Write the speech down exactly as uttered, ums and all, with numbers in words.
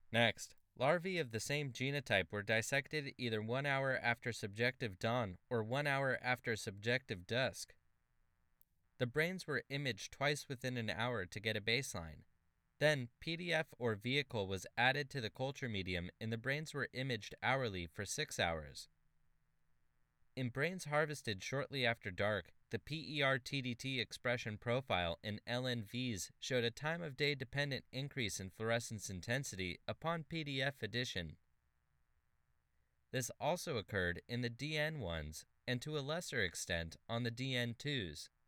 Next, larvae of the same genotype were dissected either one hour after subjective dawn or one hour after subjective dusk. The brains were imaged twice within an hour to get a baseline. Then, P D F or vehicle was added to the culture medium and the brains were imaged hourly for six hours. In brains harvested shortly after dark, the P E R T D T expression profile in L N Vs showed a time of day dependent increase in fluorescence intensity upon P D F addition. This also occurred in the D N ones and to a lesser extent on the D N twos.